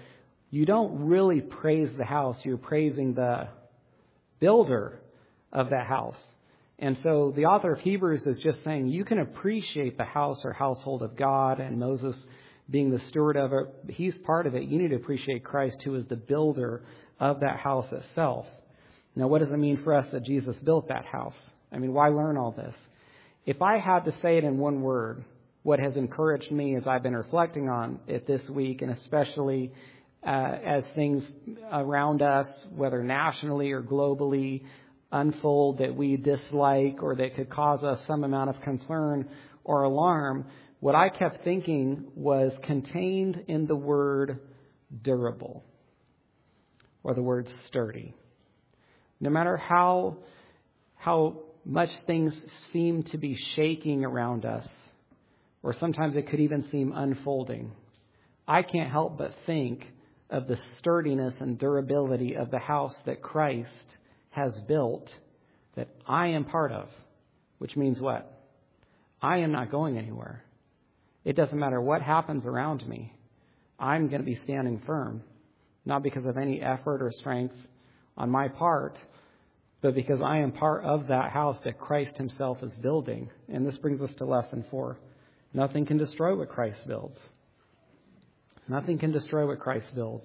you don't really praise the house. You're praising the builder of that house. And so the author of Hebrews is just saying you can appreciate the house or household of God, and Moses being the steward of it, he's part of it. You need to appreciate Christ, who is the builder of that house itself. Now, what does it mean for us that Jesus built that house? I mean, why learn all this? If I had to say it in one word, what has encouraged me as I've been reflecting on it this week, and especially uh, as things around us, whether nationally or globally, unfold that we dislike or that could cause us some amount of concern or alarm, what I kept thinking was contained in the word durable or the word sturdy. No matter how how much things seem to be shaking around us, or sometimes it could even seem unfolding, I can't help but think of the sturdiness and durability of the house that Christ has built that I am part of, which means what? I am not going anywhere. It doesn't matter what happens around me. I'm going to be standing firm, not because of any effort or strength on my part, but because I am part of that house that Christ himself is building. And this brings us to lesson four. Nothing can destroy what Christ builds. Nothing can destroy what Christ builds.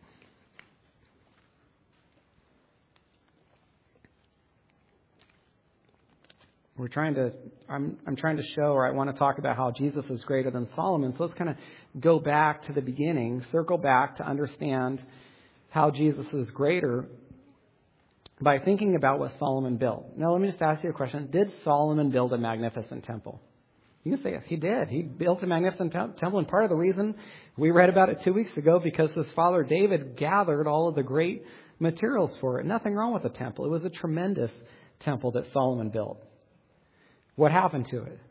We're trying to, I'm, I'm trying to show, or I want to talk about how Jesus is greater than Solomon. So let's kind of go back to the beginning, circle back to understand how Jesus is greater by thinking about what Solomon built. Now, let me just ask you a question. Did Solomon build a magnificent temple? You can say, yes, he did. He built a magnificent temple, and part of the reason we read about it two weeks ago, because his father David gathered all of the great materials for it. Nothing wrong with the temple. It was a tremendous temple that Solomon built. What happened to it?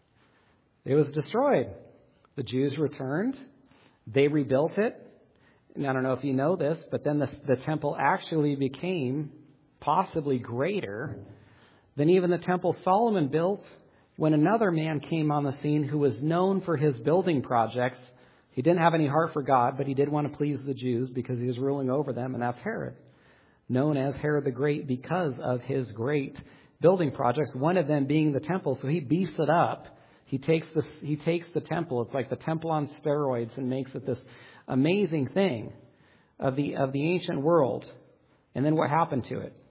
It was destroyed. The Jews returned. They rebuilt it. And I don't know if you know this, but then the, the temple actually became possibly greater than even the temple Solomon built when another man came on the scene who was known for his building projects. He didn't have any heart for God, but he did want to please the Jews because he was ruling over them, and that's Herod, known as Herod the Great because of his great building projects, one of them being the temple. So he beefs it up. He takes the, he takes the temple. It's like the temple on steroids, and makes it this amazing thing of the of the ancient world. And then what happened to it?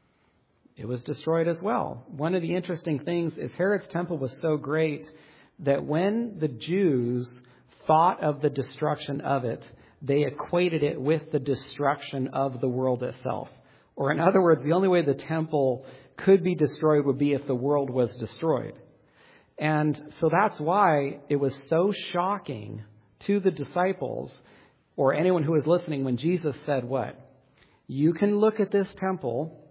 It was destroyed as well. One of the interesting things is Herod's temple was so great that when the Jews thought of the destruction of it, they equated it with the destruction of the world itself. Or in other words, the only way the temple could be destroyed would be if the world was destroyed. And so that's why it was so shocking to the disciples or anyone who was listening when Jesus said what? You can look at this temple,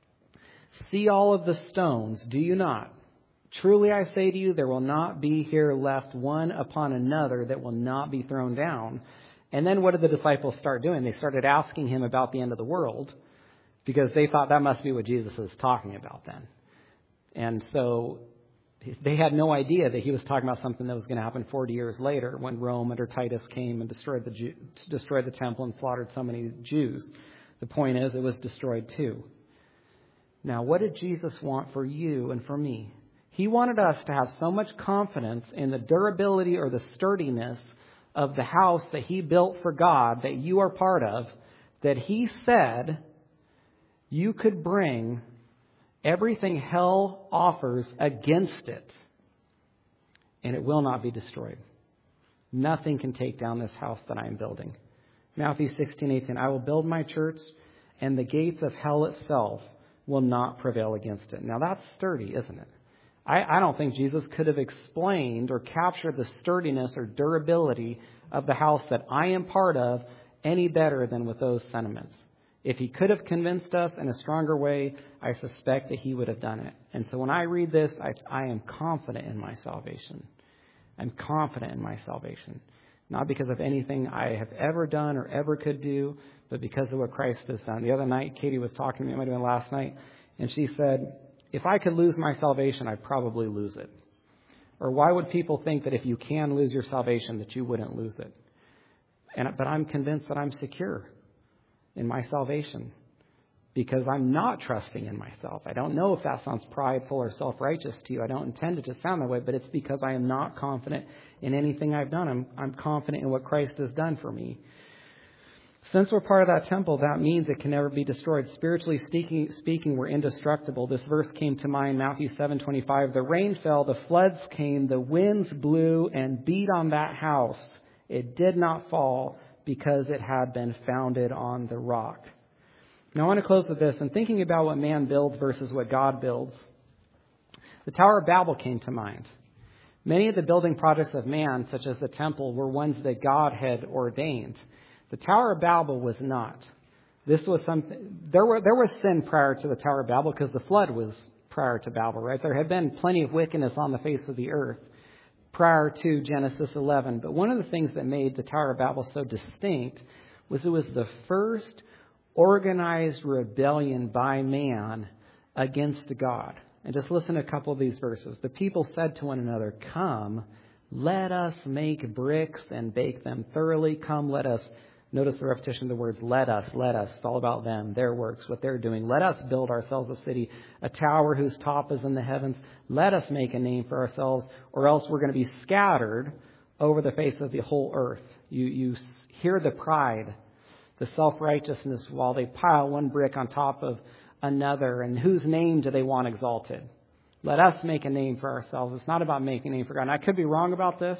see all of the stones, do you not? Truly I say to you, there will not be here left one upon another that will not be thrown down. And then what did the disciples start doing? They started asking him about the end of the world, because they thought that must be what Jesus is talking about then. And so they had no idea that he was talking about something that was going to happen forty years later when Rome under Titus came and destroyed the Jew, destroyed the temple and slaughtered so many Jews. The point is, it was destroyed too. Now, what did Jesus want for you and for me? He wanted us to have so much confidence in the durability or the sturdiness of the house that he built for God, that you are part of, that he said you could bring everything hell offers against it, and it will not be destroyed. Nothing can take down this house that I am building. Matthew sixteen eighteen, I will build my church, and the gates of hell itself will not prevail against it. Now that's sturdy, isn't it? I, I don't think Jesus could have explained or captured the sturdiness or durability of the house that I am part of any better than with those sentiments. If he could have convinced us in a stronger way, I suspect that he would have done it. And so when I read this, I, I am confident in my salvation. I'm confident in my salvation. Not because of anything I have ever done or ever could do, but because of what Christ has done. The other night, Katie was talking to me, it might have been last night, and she said, if I could lose my salvation, I'd probably lose it. Or why would people think that if you can lose your salvation, that you wouldn't lose it? And, but I'm convinced that I'm secure in my salvation because I'm not trusting in myself. I don't know if that sounds prideful or self-righteous to you. I don't intend it to sound that way, but it's because I am not confident in anything I've done. I'm, I'm confident in what Christ has done for me. Since we're part of that temple, that means it can never be destroyed. Spiritually speaking, speaking, we're indestructible. This verse came to mind, Matthew seven twenty-five. The rain fell, the floods came, the winds blew and beat on that house. It did not fall because it had been founded on the rock. Now I want to close with this. And thinking about what man builds versus what God builds, the Tower of Babel came to mind. Many of the building projects of man, such as the temple, were ones that God had ordained. The Tower of Babel was not. This was something. There were there was sin prior to the Tower of Babel because the flood was prior to Babel, right? There had been plenty of wickedness on the face of the earth prior to Genesis eleven. But one of the things that made the Tower of Babel so distinct was it was the first organized rebellion by man against God. And just listen to a couple of these verses. The people said to one another, "Come, let us make bricks and bake them thoroughly. Come, let us." Notice the repetition of the words, let us, let us. It's all about them, their works, what they're doing. Let us build ourselves a city, a tower whose top is in the heavens. Let us make a name for ourselves, or else we're going to be scattered over the face of the whole earth. You, you hear the pride, the self-righteousness while they pile one brick on top of another. And whose name do they want exalted? Let us make a name for ourselves. It's not about making a name for God. And I could be wrong about this,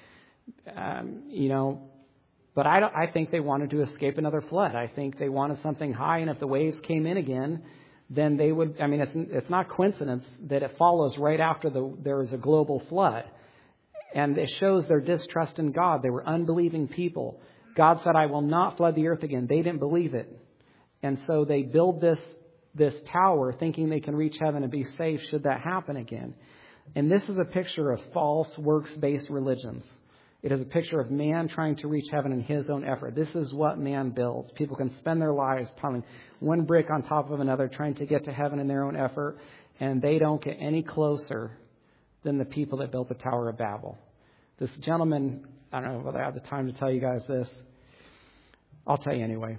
um, you know, but I, don't, I think they wanted to escape another flood. I think they wanted something high, and if the waves came in again, then they would, I mean, it's, it's not coincidence that it follows right after the, there was a global flood. And it shows their distrust in God. They were unbelieving people. God said, I will not flood the earth again. They didn't believe it. And so they build this, this tower thinking they can reach heaven and be safe should that happen again. And this is a picture of false works-based religions. It is a picture of man trying to reach heaven in his own effort. This is what man builds. People can spend their lives piling one brick on top of another, trying to get to heaven in their own effort, and they don't get any closer than the people that built the Tower of Babel. This gentleman, I don't know whether I have the time to tell you guys this. I'll tell you anyway.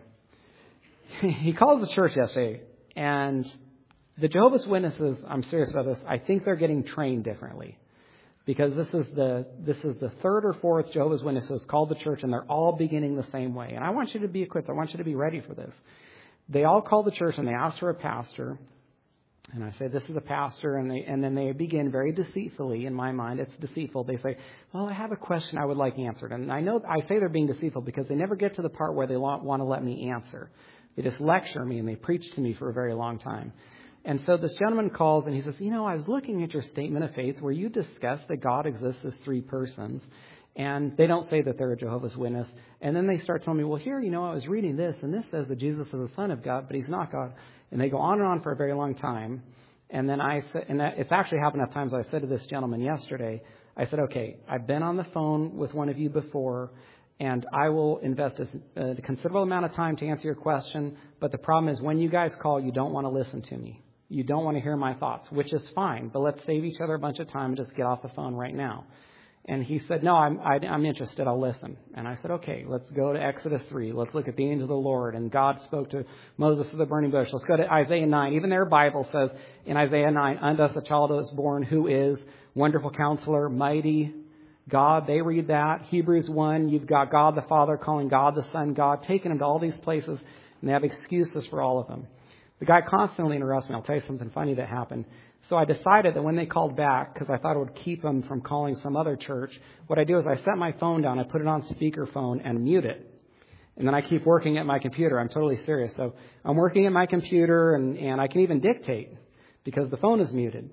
He called the church yesterday, and the Jehovah's Witnesses, I'm serious about this, I think they're getting trained differently. Because this is the this is the third or fourth Jehovah's Witnesses called the church, and they're all beginning the same way. And I want you to be equipped. I want you to be ready for this. They all call the church, and they ask for a pastor. And I say, this is a pastor. And they and then they begin very deceitfully, in my mind, it's deceitful. They say, well, I have a question I would like answered. And I know I say they're being deceitful because they never get to the part where they want to let me answer. They just lecture me, and they preach to me for a very long time. And so this gentleman calls and he says, you know, I was looking at your statement of faith where you discuss that God exists as three persons. And they don't say that they're a Jehovah's Witness. And then they start telling me, well, here, you know, I was reading this, and this says that Jesus is the Son of God, but he's not God. And they go on and on for a very long time. And then I said, and that, it's actually happened at times. I said to this gentleman yesterday, I said, okay, I've been on the phone with one of you before, and I will invest a, a considerable amount of time to answer your question. But the problem is when you guys call, you don't want to listen to me. You don't want to hear my thoughts, which is fine. But let's save each other a bunch of time and just get off the phone right now. And he said, no, I'm, I, I'm interested. I'll listen. And I said, okay, let's go to Exodus three. Let's look at the angel of the Lord. And God spoke to Moses of the burning bush. Let's go to Isaiah nine. Even their Bible says in Isaiah nine, unto us a child is born who is Wonderful Counselor, Mighty God. They read that. Hebrews one, you've got God the Father calling God the Son God, taking them to all these places, and they have excuses for all of them. The guy constantly interrupts me. I'll tell you something funny that happened. So I decided that when they called back, because I thought it would keep them from calling some other church, what I do is I set my phone down, I put it on speakerphone and mute it. And then I keep working at my computer. I'm totally serious. So I'm working at my computer, and, and I can even dictate because the phone is muted,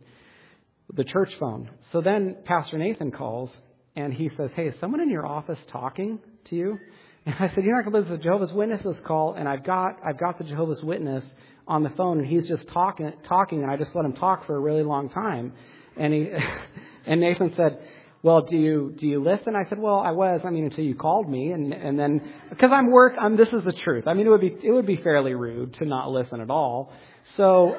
the church phone. So then Pastor Nathan calls, and he says, hey, is someone in your office talking to you? And I said, you're not going to believe the Jehovah's Witnesses call, and I've got I've got the Jehovah's Witness on the phone, and he's just talking, talking, and I just let him talk for a really long time. And he, and Nathan said, well, do you do you listen? I said, well, I was. I mean, until you called me, and and then because I'm work. I'm. This is the truth. I mean, it would be it would be fairly rude to not listen at all. So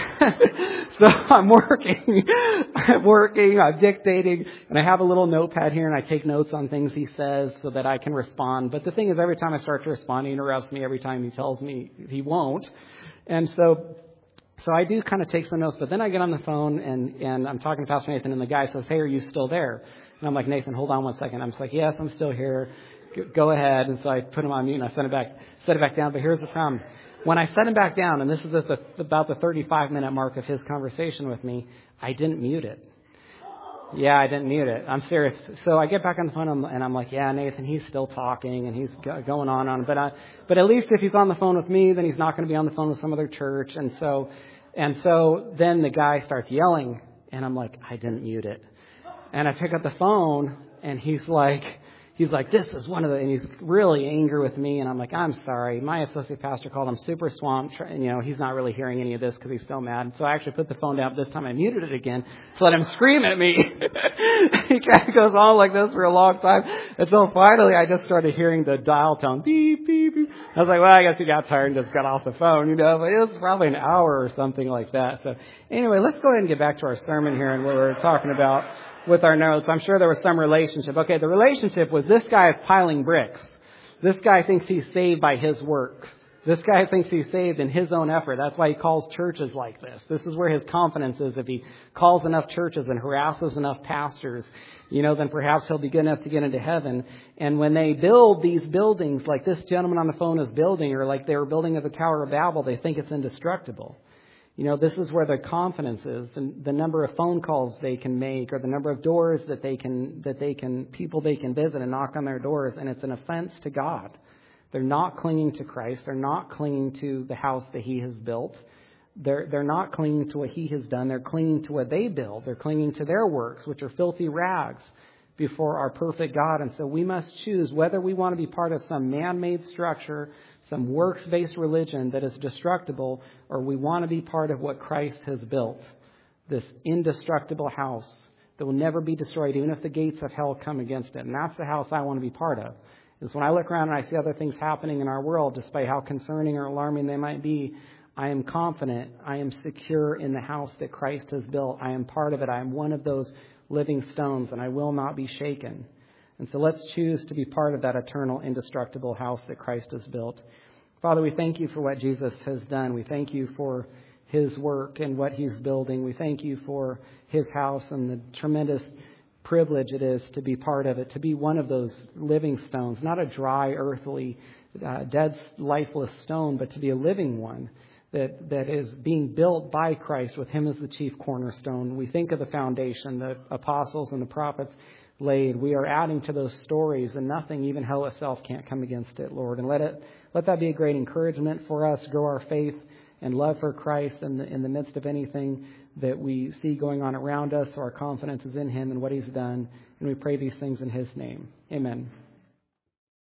I, so I'm working, I'm working, I'm dictating, and I have a little notepad here, and I take notes on things he says so that I can respond. But the thing is, every time I start to respond, he interrupts me. Every time he tells me he won't, and so. So I do kind of take some notes, but then I get on the phone and, and I'm talking to Pastor Nathan, and the guy says, hey, are you still there? And I'm like, Nathan, hold on one second. I'm just like, yes, I'm still here. Go ahead. And so I put him on mute and I set it back, set it back down. But here's the problem. When I set him back down, and this is at the, about the thirty-five minute mark of his conversation with me, I didn't mute it. Yeah, I didn't mute it. I'm serious. So I get back on the phone and I'm like, yeah, Nathan, he's still talking and he's going on and on. But I, but at least if he's on the phone with me, then he's not going to be on the phone with some other church. And so, and so then the guy starts yelling and I'm like, I didn't mute it. And I pick up the phone and he's like, he's like, this is one of the, and he's really angry with me. And I'm like, I'm sorry. My associate pastor called him super swamped. And, you know, he's not really hearing any of this because he's still mad. So I actually put the phone down. This time I muted it again to let him scream at me. He kind of goes on like this for a long time. And so finally I just started hearing the dial tone, beep, beep, beep. I was like, well, I guess he got tired and just got off the phone, you know, but it was probably an hour or something like that. So anyway, let's go ahead and get back to our sermon here and what we're talking about with our notes. I'm sure there was some relationship. Okay, the relationship was this guy is piling bricks. This guy thinks he's saved by his work. This guy thinks he's saved in his own effort. That's why he calls churches like this. This is where his confidence is. If he calls enough churches and harasses enough pastors, you know, then perhaps he'll be good enough to get into heaven. And when they build these buildings like this gentleman on the phone is building, or like they were building at the Tower of Babel, they think it's indestructible. You know, this is where their confidence is, the, the number of phone calls they can make, or the number of doors that they can, that they can, people they can visit and knock on their doors, and it's an offense to God. They're not clinging to Christ. They're not clinging to the house that He has built. They're, they're not clinging to what He has done. They're clinging to what they build. They're clinging to their works, which are filthy rags before our perfect God. And so we must choose whether we want to be part of some man-made structure, some works-based religion that is destructible, or we want to be part of what Christ has built, this indestructible house that will never be destroyed, even if the gates of hell come against it. And that's the house I want to be part of. Is when I look around and I see other things happening in our world, despite how concerning or alarming they might be, I am confident, I am secure in the house that Christ has built. I am part of it. I am one of those living stones, and I will not be shaken. And so let's choose to be part of that eternal, indestructible house that Christ has built. Father, we thank you for what Jesus has done. We thank you for His work and what He's building. We thank you for His house and the tremendous privilege it is to be part of it, to be one of those living stones, not a dry, earthly, uh, dead, lifeless stone, but to be a living one that, that is being built by Christ with Him as the chief cornerstone. We think of the foundation, the apostles and the prophets laid. We are adding to those stories, and nothing, even hell itself, can't come against it, Lord. And let it let that be a great encouragement for us, grow our faith and love for Christ in the, in the midst of anything that we see going on around us. So our confidence is in Him and what He's done. And we pray these things in His name. Amen.